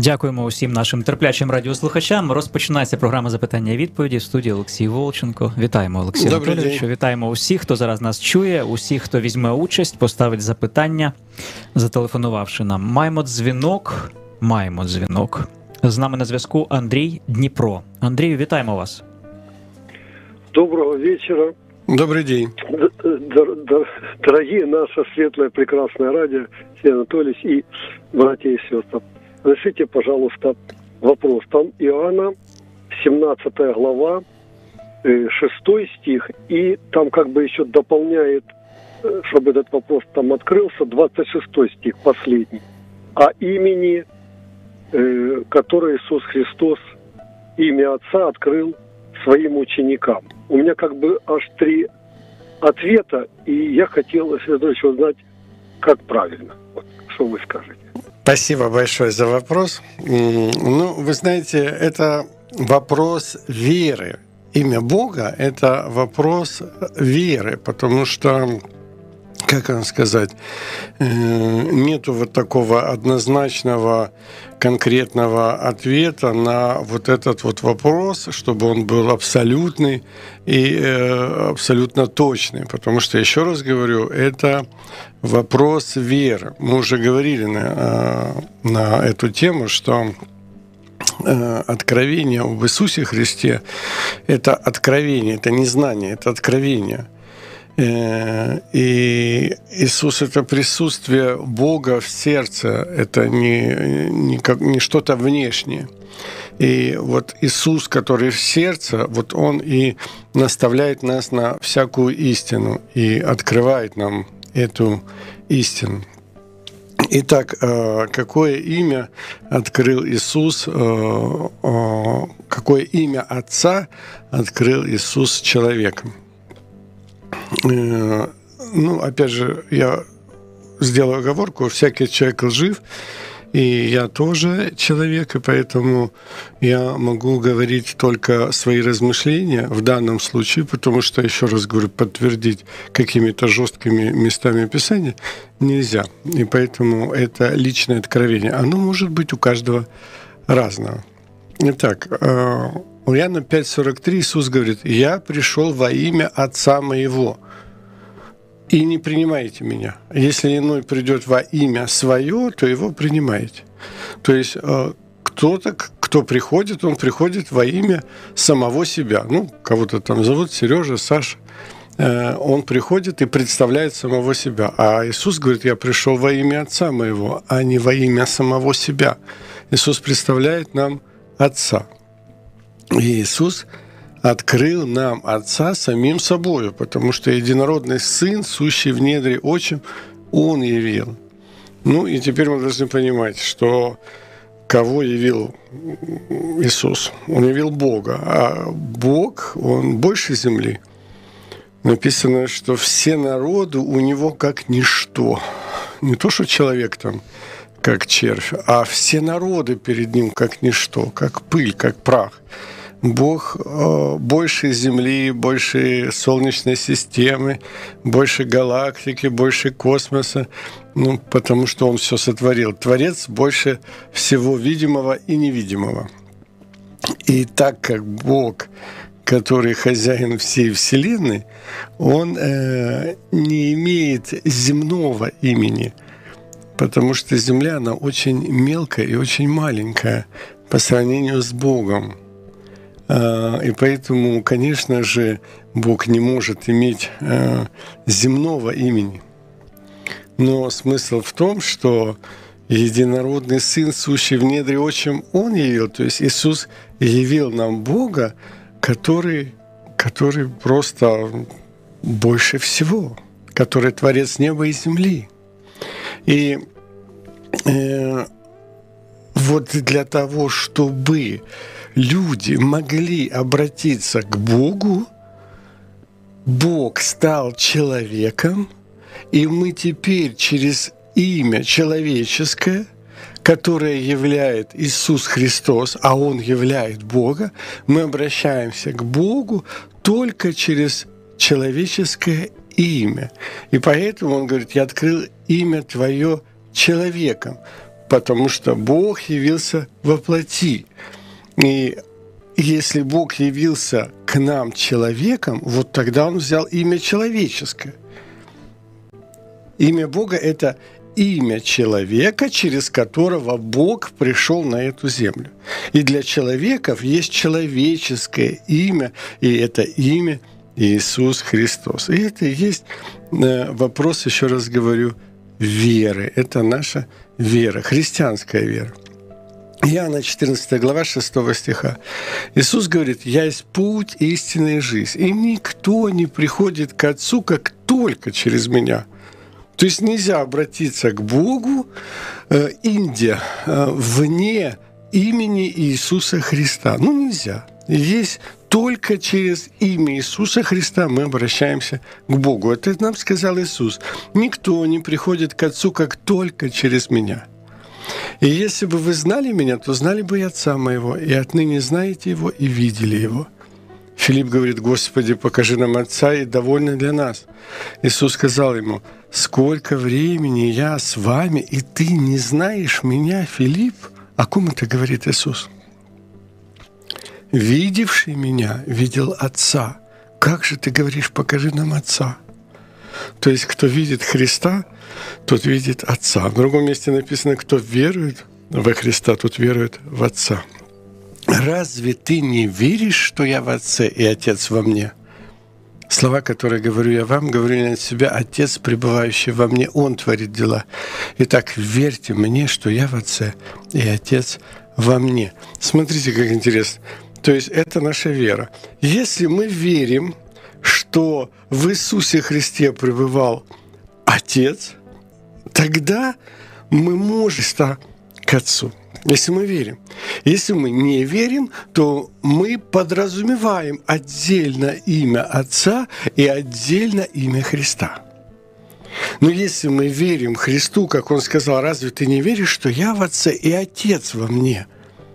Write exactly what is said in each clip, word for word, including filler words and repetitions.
Дякуємо усім нашим терплячим радіослухачам. Розпочинається програма запитання і відповіді в студії Олексій Волченко. Вітаємо, Олексій Анатолійовичу. Вітаємо усіх, хто зараз нас чує, усіх, хто візьме участь, поставить запитання, зателефонувавши нам. Маємо дзвінок, маємо дзвінок. З нами на зв'язку Андрій, Дніпро. Андрію, вітаємо вас. Доброго вечера. Добрый день. Дорогие наше светлое, прекрасное радио, Алексей Анатольевич и братья и сестры. Разрешите, пожалуйста, вопрос. Там Иоанна, семнадцатая глава, шестой стих, и там как бы еще дополняет, чтобы этот вопрос там открылся, двадцать шестой стих, последний. О имени, которое Иисус Христос, имя Отца открыл своим ученикам. У меня как бы аж три ответа, и я хотел, Алексей Анатольевич, узнать, как правильно. Вот, что вы скажете? Спасибо большое за вопрос. Ну, вы знаете, это вопрос веры. Имя Бога – это вопрос веры, потому что, как вам сказать, нету вот такого однозначного, конкретного ответа на вот этот вот вопрос, чтобы он был абсолютный и абсолютно точный. Потому что, еще раз говорю, это вопрос веры. Мы уже говорили на, на эту тему, что откровение об Иисусе Христе – это откровение, это не знание, это откровение. И Иисус – это присутствие Бога в сердце, это не, не, как, не что-то внешнее. И вот Иисус, который в сердце, вот Он и наставляет нас на всякую истину и открывает нам эту истину. Итак, какое имя открыл Иисус, какое имя Отца открыл Иисус человеком? Ну, опять же, я сделаю оговорку, всякий человек лжив, и я тоже человек, и поэтому я могу говорить только свои размышления в данном случае, потому что, еще раз говорю, подтвердить какими-то жесткими местами Писания нельзя. И поэтому это личное откровение. Оно может быть у каждого разного. Итак, у Иоанна пять сорок три Иисус говорит: «Я пришел во имя Отца моего, и не принимайте меня. Если иной придет во имя свое, то его принимаете». То есть кто-то, кто приходит, он приходит во имя самого себя. Ну, кого-то там зовут Сережа, Саша. Он приходит и представляет самого себя. А Иисус говорит: «Я пришел во имя Отца моего», а не во имя самого себя. Иисус представляет нам Отца. И Иисус открыл нам Отца самим собою, потому что единородный Сын, сущий в недре Отчим, Он явил. Ну и теперь мы должны понимать, что кого явил Иисус? Он явил Бога, а Бог, Он больше земли. Написано, что все народы у Него как ничто. Не то, что человек там как червь, а все народы перед Ним как ничто, как пыль, как прах. Бог э, больше Земли, больше Солнечной системы, больше галактики, больше космоса, ну, потому что Он все сотворил. Творец больше всего видимого и невидимого. И так как Бог, который хозяин всей Вселенной, Он э, не имеет земного имени, потому что Земля, она очень мелкая и очень маленькая по сравнению с Богом. И поэтому, конечно же, Бог не может иметь земного имени. Но смысл в том, что единородный Сын, сущий в недре Отчим, Он явил. То есть Иисус явил нам Бога, который, который просто больше всего, который Творец неба и земли. И э, вот для того, чтобы люди могли обратиться к Богу, Бог стал человеком, и мы теперь через имя человеческое, которое являет Иисус Христос, а Он являет Бога, мы обращаемся к Богу только через человеческое имя. И поэтому Он говорит: «Я открыл имя Твое человеком». потому что Бог явился во плоти. И если Бог явился к нам человеком, вот тогда Он взял имя человеческое. Имя Бога – это имя человека, через которого Бог пришел на эту землю. И для человеков есть человеческое имя, и это имя Иисус Христос. И это и есть вопрос, еще раз говорю, веры. Это наша вера, христианская вера. Иоанна четырнадцатая глава шестого стиха. Иисус говорит: «Я есть путь, истина и жизнь, и никто не приходит к Отцу, как только через Меня». То есть нельзя обратиться к Богу, э, Индия, э, вне имени Иисуса Христа. Ну, нельзя. Есть только через имя Иисуса Христа мы обращаемся к Богу. Это нам сказал Иисус. «Никто не приходит к Отцу, как только через Меня». И если бы вы знали Меня, то знали бы и Отца Моего, и отныне знаете Его и видели Его. Филипп говорит: «Господи, покажи нам Отца, и довольно для нас». Иисус сказал ему: «Сколько времени я с вами, и ты не знаешь Меня, Филипп?» О ком это говорит Иисус? «Видевший Меня видел Отца. Как же ты говоришь: покажи нам Отца?» То есть, кто видит Христа, тот видит Отца. В другом месте написано: кто верует во Христа, тот верует в Отца. «Разве ты не веришь, что я в Отце и Отец во мне?» Слова, которые говорю я вам, говорю не от себя. Отец, пребывающий во мне, Он творит дела. Итак, верьте мне, что я в Отце и Отец во мне. Смотрите, как интересно. То есть это наша вера. Если мы верим, что в Иисусе Христе пребывал Отец, тогда мы можем стать к Отцу. Если мы верим. Если мы не верим, то мы подразумеваем отдельно имя Отца и отдельно имя Христа. Но если мы верим Христу, как Он сказал: «Разве ты не веришь, что я в Отце и Отец во мне?»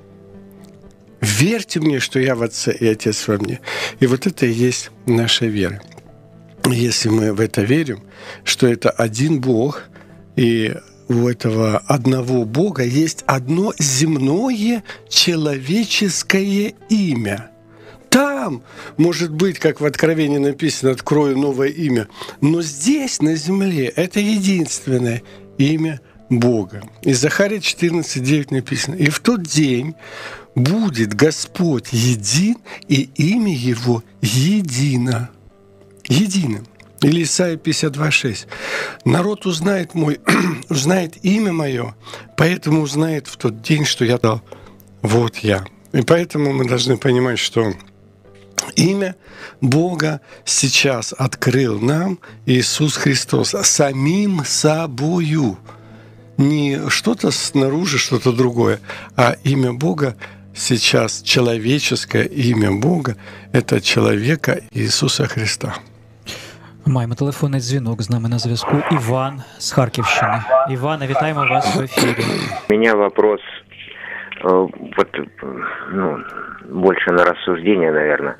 Верьте мне, что я в Отце и Отец во мне. И вот это и есть наша вера. Если мы в это верим, что это один Бог, и у этого одного Бога есть одно земное человеческое имя. Там, может быть, как в Откровении написано: «Открою новое имя». Но здесь, на земле, это единственное имя Бога. И Захария четырнадцать девять написано: «И в тот день будет Господь един, и имя Его едино». Единым. Или Исайя пятьдесят два шесть. «Народ узнает мой, узнает имя мое, поэтому узнает в тот день, что я дал. Вот я». И поэтому мы должны понимать, что имя Бога сейчас открыл нам Иисус Христос самим собою. Не что-то снаружи, что-то другое, а имя Бога сейчас, человеческое имя Бога, это человека Иисуса Христа. Маємо телефонний дзвінок. З нами на зв'язку Іван з Харківщини. Іване, вітаємо вас в ефірі. У меня вопрос, вот, ну, больше на рассуждение, наверное.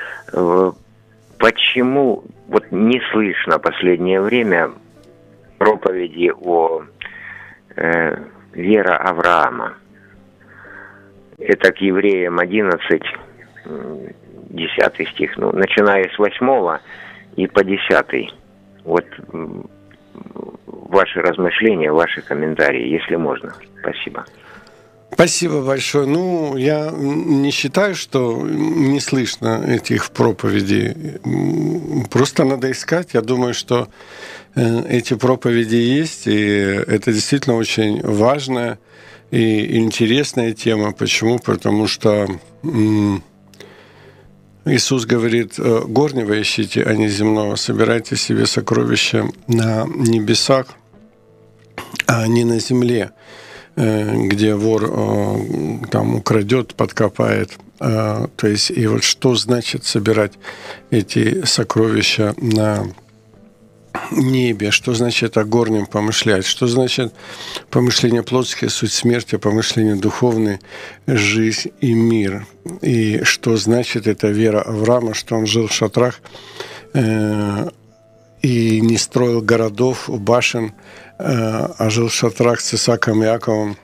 Почему вот не слышно в последнее время проповеди о э, вере Авраама? Это к Евреям одиннадцать, десятый стих, ну, начиная с восьмого и по десятый. Вот ваши размышления, ваши комментарии, если можно. Спасибо. Спасибо большое. Ну, я не считаю, что не слышно этих проповедей. Просто надо искать. Я думаю, что эти проповеди есть, и это действительно очень важная и интересная тема. Почему? Потому что Иисус говорит: горнего ищите, а не земного. Собирайте себе сокровища на небесах, а не на земле, где вор там украдет, подкопает. То есть, и вот что значит собирать эти сокровища на небе, что значит о горнем помышлять, что значит помышление плотское, суть смерти, помышление духовное, жизнь и мир. И что значит эта вера Авраама, что он жил в шатрах э, и не строил городов, башен, а жил в шатрах с Исааком и Иаковом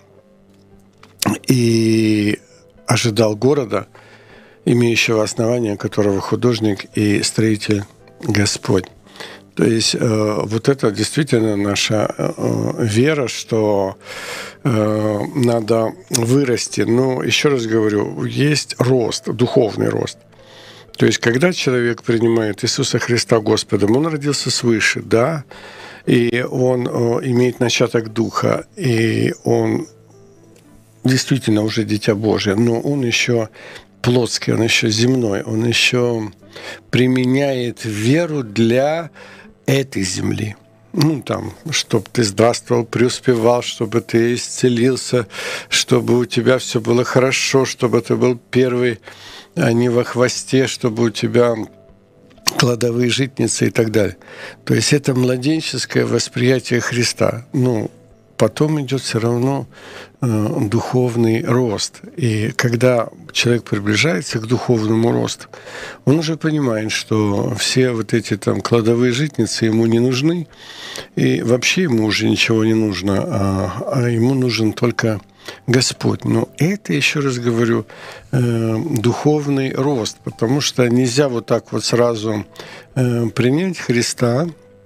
и ожидал города, имеющего основание, которого художник и строитель Господь. То есть э, вот это действительно наша э, вера, что э, надо вырасти. Но еще раз говорю, есть рост, духовный рост. То есть когда человек принимает Иисуса Христа Господом, он родился свыше, да, и он э, имеет начаток Духа, и он действительно уже дитя Божие, но он еще плотский, он еще земной, он еще применяет веру для этой земли. Ну, там, чтобы ты здравствовал, преуспевал, чтобы ты исцелился, чтобы у тебя все было хорошо, чтобы ты был первый, а не во хвосте, чтобы у тебя кладовые житницы и так далее. То есть это младенческое восприятие Христа. Ну, потом идет все равно э, духовный рост. И когда человек приближается к духовному росту, он уже понимает, что все вот эти там кладовые житницы ему не нужны, и вообще ему уже ничего не нужно, а, а ему нужен только Господь. Но это, еще раз говорю, э, духовный рост, потому что нельзя вот так вот сразу э, принять Христа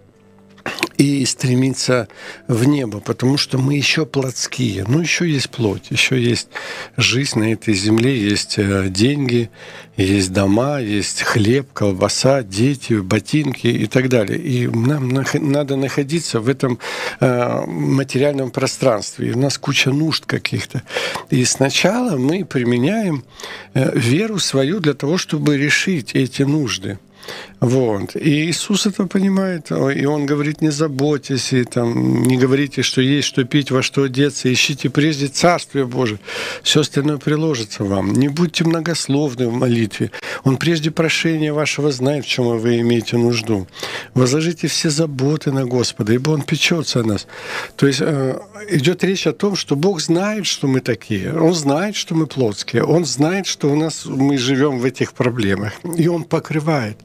и стремиться в небо, потому что мы еще плотские. Ну, еще есть плоть, еще есть жизнь на этой земле, есть деньги, есть дома, есть хлеб, колбаса, дети, ботинки и так далее. И нам надо находиться в этом материальном пространстве. И у нас куча нужд каких-то. И сначала мы применяем веру свою для того, чтобы решить эти нужды. Вот. И Иисус это понимает, и Он говорит: не заботьтесь, и там, не говорите, что есть что пить, во что одеться, ищите прежде Царствие Божие, все остальное приложится вам. Не будьте многословны в молитве, Он прежде прошения вашего знает, в чем вы имеете нужду. Возложите все заботы на Господа, ибо Он печется о нас. То есть идет речь о том, что Бог знает, что мы такие, Он знает, что мы плотские, Он знает, что у нас мы живем в этих проблемах, и Он покрывает.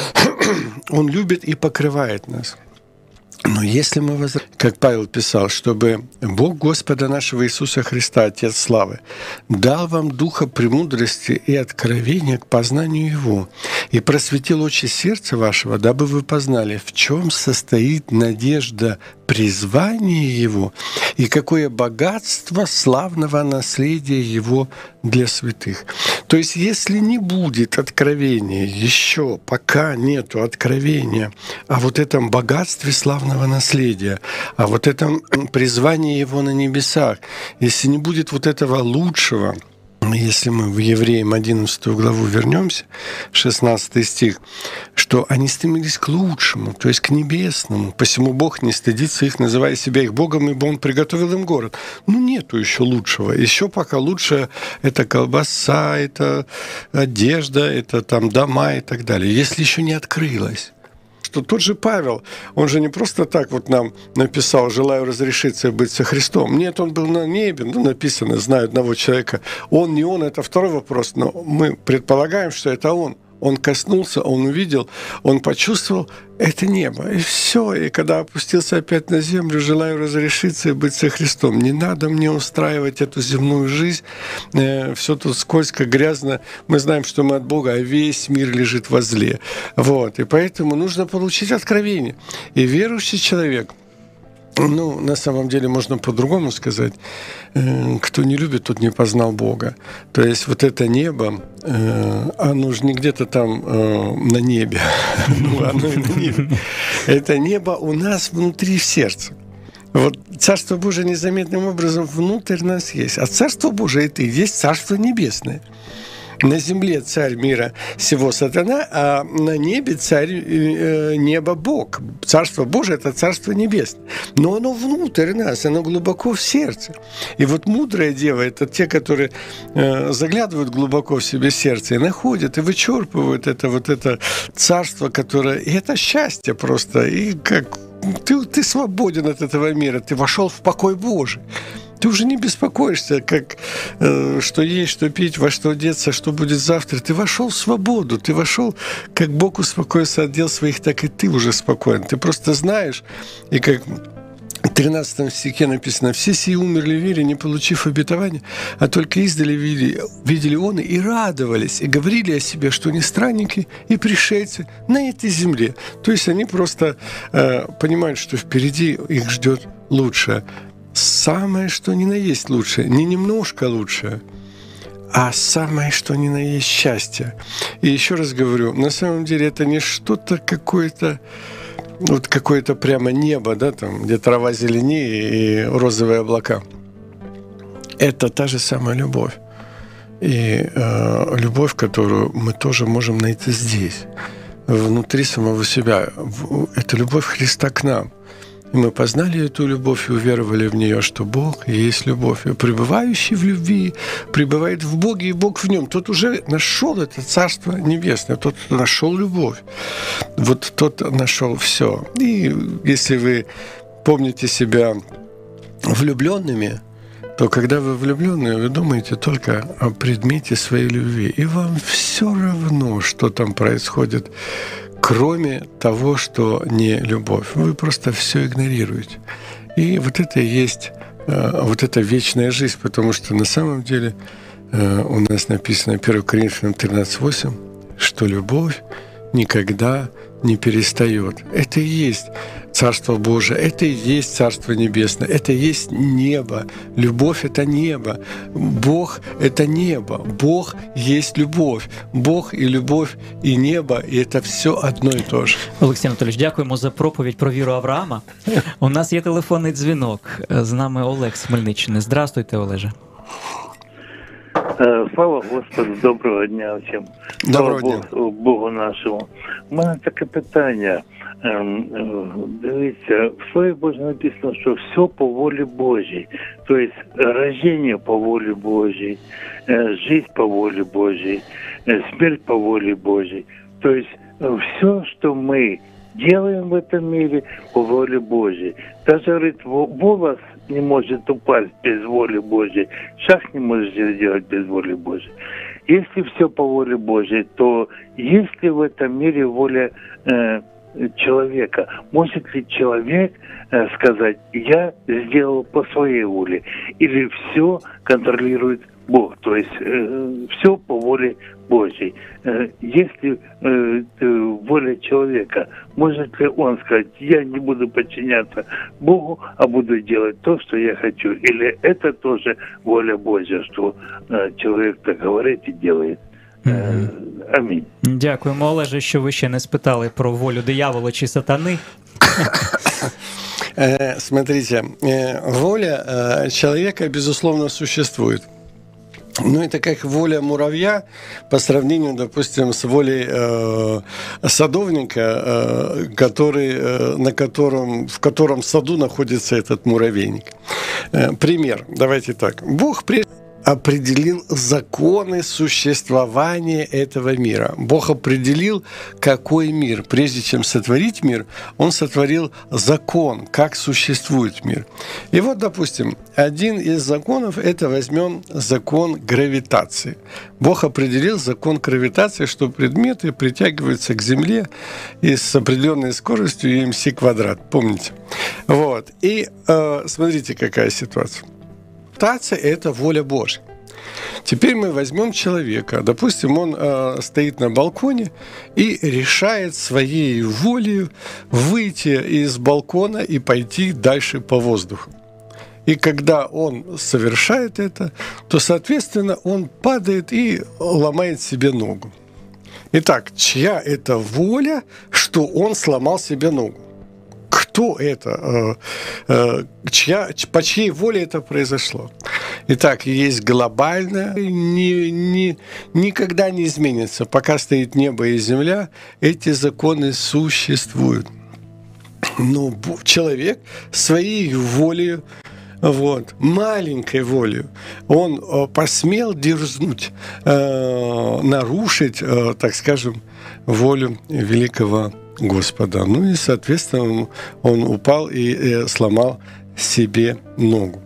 Он любит и покрывает нас. Но если мы, воз... как Павел писал, чтобы Бог Господа нашего Иисуса Христа, Отец славы, дал вам духа премудрости и откровения к познанию Его, и просветил очи сердца вашего, дабы вы познали, в чем состоит надежда призвания Его и какое богатство славного наследия Его для святых. То есть, если не будет откровения, еще пока нету откровения о вот этом богатстве славного наследия, о вот этом призвании Его на небесах, если не будет вот этого лучшего, если мы в Евреям одиннадцатую главу вернемся, шестнадцатый стих, что они стремились к лучшему, то есть к небесному, посему Бог не стыдится их, называя себя их Богом, ибо Он приготовил им город. Ну, нету еще лучшего. Еще пока лучше это колбаса, это одежда, это там дома и так далее. Если еще не открылось. Что тот же Павел, он же не просто так вот нам написал: «Желаю разрешиться и быть со Христом». Нет, он был на небе, ну, написано, знаю одного человека. Он, не он, это второй вопрос, но мы предполагаем, что это он. Он коснулся, он увидел, он почувствовал это небо. И все. И когда опустился опять на землю: «Желаю разрешиться и быть со Христом». Не надо мне устраивать эту земную жизнь. Все тут скользко, грязно. Мы знаем, что мы от Бога, а весь мир лежит возле. Вот. И поэтому нужно получить откровение. И верующий человек, ну, на самом деле, можно по-другому сказать: кто не любит, тот не познал Бога. То есть вот это небо, оно же не где-то там на небе, ну, оно и на небе. Это небо у нас внутри в сердце. Вот Царство Божие незаметным образом внутрь нас есть. А Царство Божие — это и есть Царство Небесное. На земле царь мира сего сатана, а на небе царь э, неба Бог. Царство Божие — это Царство Небесное. Но оно внутрь нас, оно глубоко в сердце. И вот мудрая дева — это те, которые э, заглядывают глубоко в себе сердце и находят, и вычерпывают это вот это царство, которое... И это счастье просто. И как... Ты, ты свободен от этого мира, ты вошел в покой Божий. Ты уже не беспокоишься, как, э, что есть, что пить, во что одеться, что будет завтра. Ты вошел в свободу, ты вошел, как Бог успокоился от дел своих, так и ты уже спокоен. Ты просто знаешь, и как тринадцатом стихе написано: «Все сии умерли в вере, не получив обетования, а только издали видели, видели он и радовались, и говорили о себе, что они странники и пришельцы на этой земле». То есть они просто э, понимают, что впереди их ждет лучшее. Самое, что ни на есть лучшее, не немножко лучшее, а самое, что ни на есть счастье. И еще раз говорю, на самом деле это не что-то какое-то, вот какое-то прямо небо, да, там, где трава зеленее и розовые облака. Это та же самая любовь. И э, любовь, которую мы тоже можем найти здесь, внутри самого себя. Это любовь Христа к нам. И мы познали эту любовь и уверовали в нее, что Бог есть любовь. И пребывающий в любви пребывает в Боге, и Бог в нем. Тот уже нашел это Царство Небесное, тот нашел любовь. Вот тот нашел все. И если вы помните себя влюбленными, то когда вы влюбленные, вы думаете только о предмете своей любви. И вам все равно, что там происходит, кроме того, что не любовь. Вы просто все игнорируете. И вот это и есть э, вот эта вечная жизнь, потому что на самом деле э, у нас написано первое Коринфянам тринадцать восемь, что любовь никогда не перестает. Это и есть Царство Божие, это и есть Царство Небесное, это и есть небо. Любовь — это небо. Бог — это небо. Бог есть любовь. Бог и любовь, и небо, и это все одно и то же. Олексій Анатолійович, дякуємо за проповідь про віру Авраама. У нас є телефонний дзвінок. З нами Олег з Хмельниччини. Здравствуйте, Олеже. Слава Господу, доброго дня всім. Доброго Слава Богу, Богу нашому. У мене таке питання. Дивіться, в Слові Божому написано, що все по волі Божій. Тобто рождение по волі Божій, жизнь по волі Божій, смерть по волі Божій. Тобто все, что мы делаем в этом мире, по воле Божьей. Даже, говорит, волос не может упасть без воли Божьей, шаг не может сделать без воли Божьей. Если все по воле Божьей, то есть ли в этом мире воля э, человека? Может ли человек э, сказать: я сделал по своей воле? Или все контролирует Бог? То есть э, все по воле Божьей. Э, если э, э, воля человека, может ли он сказать: я не буду подчиняться Богу, а буду делать то, что я хочу? Или это тоже воля Божья, что э, человек так говорит и делает? Mm-hmm. Амінь. Дякуємо, Олеже, що ви ще не спитали про волю диявола чи сатани. Смотрите, воля человека, безусловно, существует. Ну, это как воля муравья по сравнению, допустим, с волей э, садовника, э, который, э, на котором, в котором саду находится этот муравейник. Э, пример. Давайте так. Бог прежде определил законы существования этого мира. Бог определил, какой мир. Прежде чем сотворить мир, Он сотворил закон, как существует мир. И вот, допустим, один из законов – это возьмем закон гравитации. Бог определил закон гравитации, что предметы притягиваются к Земле и с определенной скоростью и эм си квадрат. Помните? Вот. И э, смотрите, какая ситуация. Гравитация – это воля Божья. Теперь мы возьмем человека, допустим, он э, стоит на балконе и решает своей волей выйти из балкона и пойти дальше по воздуху. И когда он совершает это, то, соответственно, он падает и ломает себе ногу. Итак, чья это воля, что он сломал себе ногу? Кто это? Чья, по чьей воле это произошло? Итак, есть глобальное, ни, ни, никогда не изменится. Пока стоит небо и земля, эти законы существуют. Но человек своей волей, вот, маленькой волей, он посмел дерзнуть, нарушить, так скажем, волю великого Господа. Ну и, соответственно, он упал и сломал себе ногу.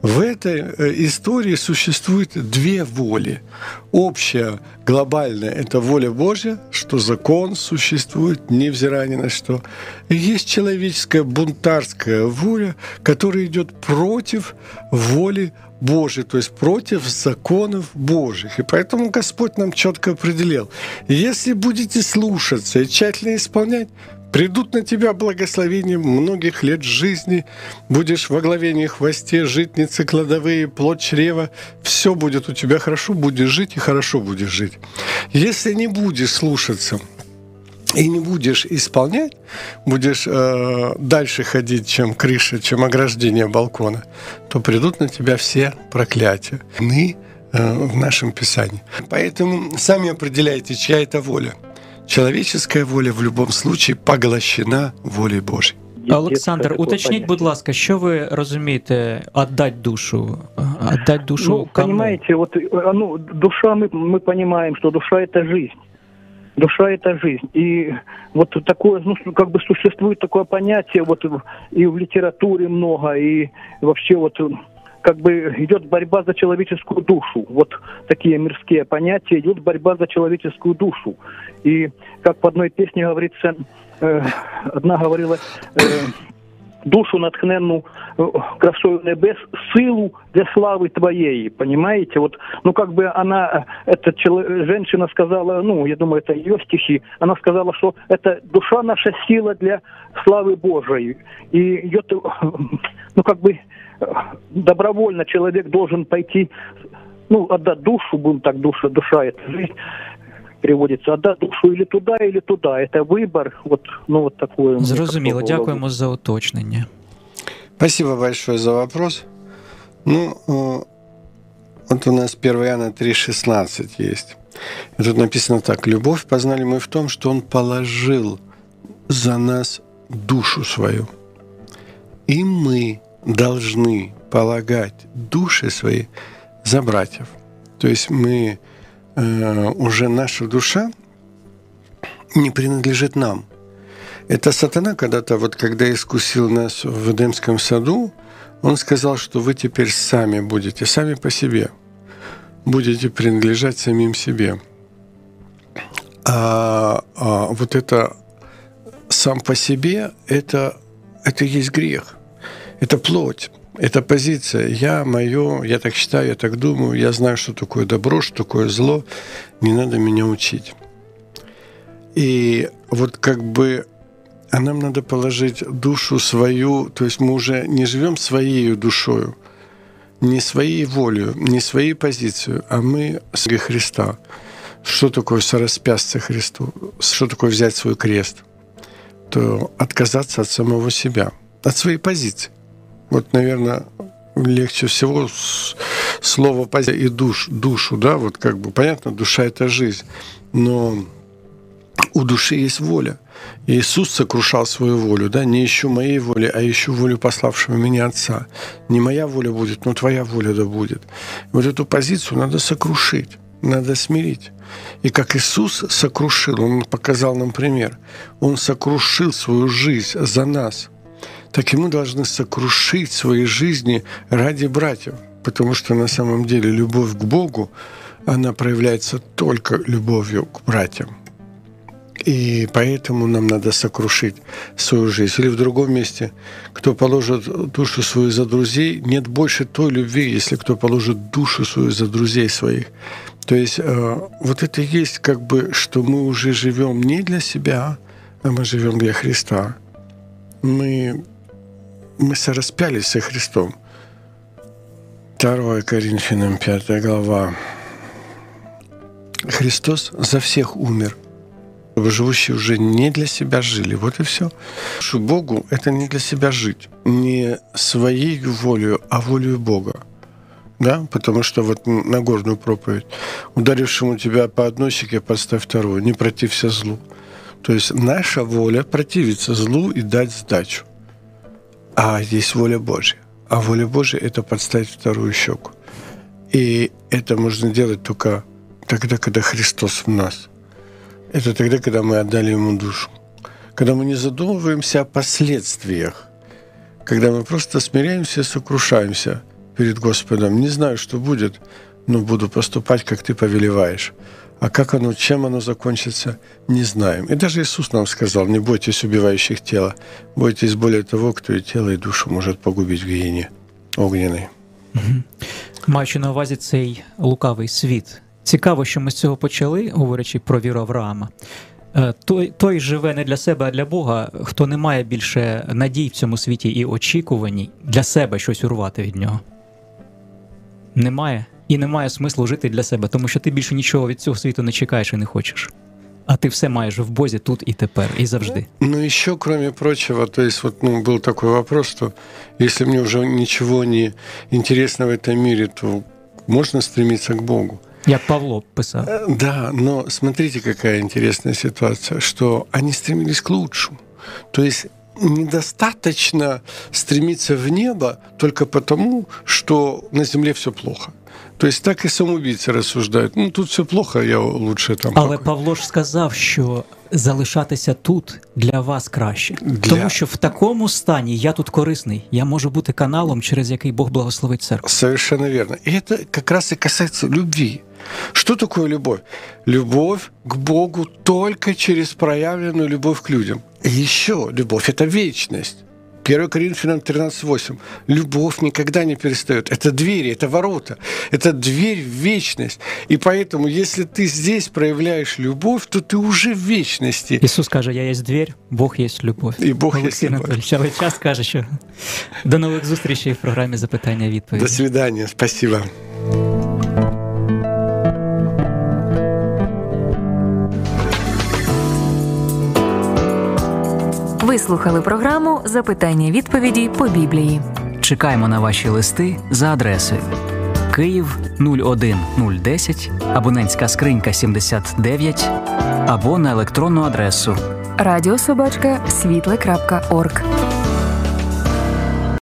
В этой истории существует две воли. Общая, глобальная – это воля Божья, что закон существует, невзирая ни на что. И есть человеческая бунтарская воля, которая идет против воли Божьей, то есть против законов Божьих. И поэтому Господь нам четко определил: если будете слушаться и тщательно исполнять, придут на тебя благословения многих лет жизни, будешь во главе не хвосте, житницы, кладовые, плод чрева, все будет у тебя хорошо, будешь жить и хорошо будешь жить. Если не будешь слушаться и не будешь исполнять, будешь э, дальше ходить, чем крыша, чем ограждение балкона, то придут на тебя все проклятия э, в нашем Писании. Поэтому сами определяйте, чья это воля. Человеческая воля в любом случае поглощена волей Божьей. Олександр, уточніть, будь ласка, що ви розумієте «отдать душу»? «Отдать душу» ну, кому? Понимаете, вот, ну, душа, мы, мы понимаем, что душа – это жизнь. Душа – это жизнь. И вот такое, ну, как бы существует такое понятие, вот и в литературе много, и вообще вот как бы идет борьба за человеческую душу. Вот такие мирские понятия, идет борьба за человеческую душу. И как в одной песне говорится, э, одна говорила, э, душу натхненну э, красою небес, силу для славы твоей, понимаете? Вот, ну как бы она, эта человек, женщина сказала, ну я думаю, это ее стихи, она сказала, что это душа наша сила для славы Божией. И идет, ну как бы добровольно человек должен пойти, ну, отдать душу, будем так, душа, душа, это жизнь переводится, отдать душу или туда, или туда. Это выбор, вот, ну, вот такое. Зрозуміло, дякуємо за уточнення. Спасибо большое за вопрос. Ну, вот у нас первое Иоанна три шестнадцать есть. И тут написано так: «Любовь познали мы в том, что Он положил за нас душу свою, и мы должны полагать души свои за братьев». То есть мы, э, уже наша душа не принадлежит нам. Это сатана когда-то, вот когда искусил нас в Эдемском саду, он сказал, что вы теперь сами будете, сами по себе, будете принадлежать самим себе. А, а вот это сам по себе, это, это есть грех. Это плоть, это позиция. Я, мое, я так считаю, я так думаю, я знаю, что такое добро, что такое зло, не надо меня учить. И вот как бы, а нам надо положить душу свою, то есть мы уже не живем своей душою, не своей волей, не своей позицией, а мы с Христа. Что такое сораспясться Христу? Что такое взять свой крест? То отказаться от самого себя, от своей позиции. Вот, наверное, легче всего слово «позиция» и душ, душу, да, вот как бы, понятно, душа – это жизнь, но у души есть воля. И Иисус сокрушал свою волю, да, не ищу моей воли, а ищу волю пославшего меня Отца. Не моя воля будет, но твоя воля да будет. Вот эту позицию надо сокрушить, надо смирить. И как Иисус сокрушил, Он показал нам пример, Он сокрушил свою жизнь за нас, так и мы должны сокрушить свои жизни ради братьев, потому что на самом деле любовь к Богу, она проявляется только любовью к братьям. И поэтому нам надо сокрушить свою жизнь. Или в другом месте, кто положит душу свою за друзей, нет больше той любви, если кто положит душу свою за друзей своих. То есть вот это и есть как бы, что мы уже живем не для себя, а мы живем для Христа. Мы, мы сораспялись со Христом. второе Коринфянам, пятая глава. Христос за всех умер, чтобы живущие уже не для себя жили. Вот и все. Что Богу — это не для себя жить. Не своей волею, а волею Бога. Да? Потому что вот Нагорную проповедь: ударившему тебя по одной щеке подставь вторую, не протився злу. То есть наша воля противиться злу и дать сдачу. А есть воля Божья. А воля Божья — это подставить вторую щеку. И это можно делать только тогда, когда Христос в нас. Это тогда, когда мы отдали Ему душу. Когда мы не задумываемся о последствиях. Когда мы просто смиряемся и сокрушаемся. перед Господом: не знаю, что будет, но буду поступать, как ты повелеваешь. А как оно, чем оно закончится, не знаем. И даже Иисус нам сказал: не бойтесь убивающих тело, бойтесь более того, кто и тело, и душу может погубить в гиене огненной. Угу. Маючи на увазі цей лукавий світ, цікаво, що ми з цього почали, говорячи про віру Авраама. Той, той живе не для себе, а для Бога, хто не має більше надій в цьому світі і очікувань для себе щось урвати від нього. Немає. І немає смислу жити для себе, тому що ти більше нічого від цього світу не чекаєш і не хочеш. А ты все маешь в Бозе тут и теперь, и завжди. Ну, еще, кроме прочего, то есть вот ну, был такой вопрос, что если мне уже ничего не интересно в этом мире, то можно стремиться к Богу. Як Павло писал. Да, но смотрите, какая интересная ситуация, что они стремились к лучшему. То есть недостаточно стремиться в небо только потому, что на земле все плохо. То есть так і самоубійці розсуждають: ну тут все плохо, я лучше там. Але покой. Павло ж сказав, що залишатися тут для вас краще. Для... Тому що в такому стані я тут корисний, я можу бути каналом, через який Бог благословить церкву. Совершенно верно. И это как раз и касается любви. Что такое любовь? Любовь к Богу только через проявленную любовь к людям. И еще любовь – это вечность. первое Коринфянам тринадцать восемь. Любовь никогда не перестает. Это двери, это ворота, это дверь в вечность. И поэтому, если ты здесь проявляешь любовь, то ты уже в вечности. Ісус каже: я є дверь, Бог є любов. І Бог Олексій є любов. Анатолійович, але час каже, що до нових зустрічей в програмі «Запитання-відповіді». До свидания, спасибо. Ви слухали програму «Запитання-відповіді по Біблії». Чекаємо на ваші листи за адресою: Київ нуль один нуль десять, абонентська скринька сімдесят дев'ять, або на електронну адресу радіособачка світле крапка орг.